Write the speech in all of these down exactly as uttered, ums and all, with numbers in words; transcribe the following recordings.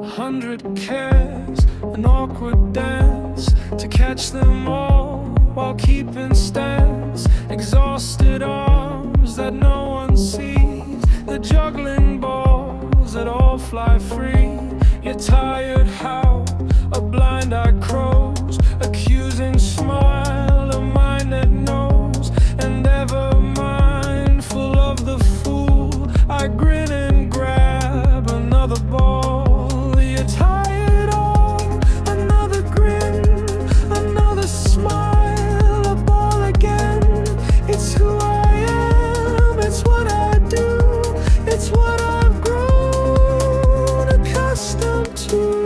hundred cares, an awkward dance to catch them all while keeping stance. Exhausted arms that no one sees, the juggling balls that all fly free. Your tired howl, a blind eye crows, accusing smile, a mind that knows, and ever mindful of the fool. I grin and grab another ball. You're tired of another grin, another smile, a ball again. It's who I am, it's what I do, it's what I've grown accustomed to.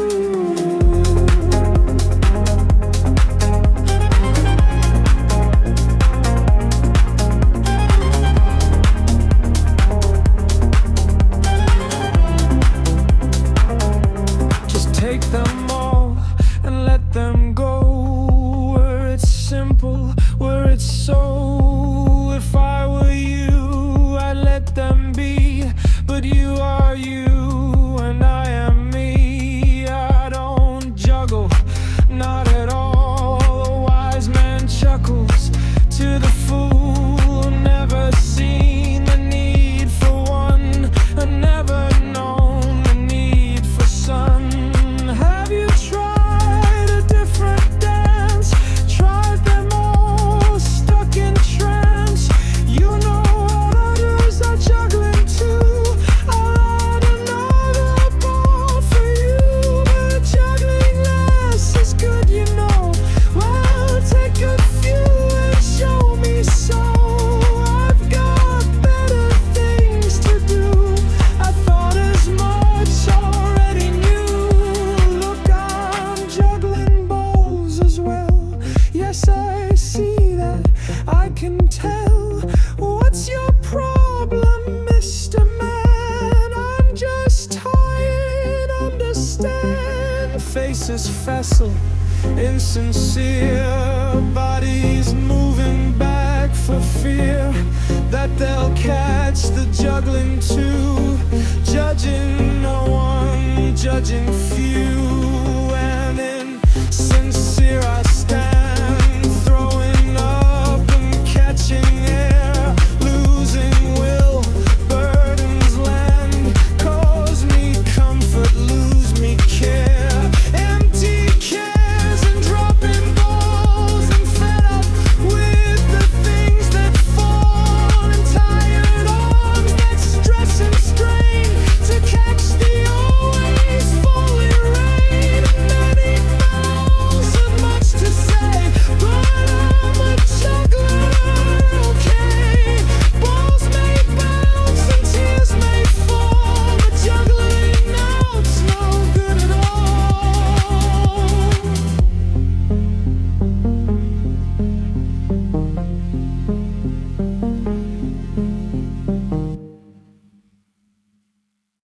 Take them all and let them go, where it's simple, where it's so. If I were you, I'd let them be, but you are you and I am me. I don't juggle, not at all. The wise man chuckles to the fool, never seen the need for one, and never known the need for sun. Have you tried a different dance? Tried them all, stuck in trance. You know what others are juggling too. I'll add another ball for you, but juggling less is good, you know. Well, take a few and show me so. I've got better things to do. I thought as much, already knew. Look, I'm juggling balls as well. Yes, I see that, I can tell. What's your problem, Mister Man? I'm just tired, understand. Faces facile, insincere, bodies moving back for fear that they'll catch the juggling too. Judging no one, judging few.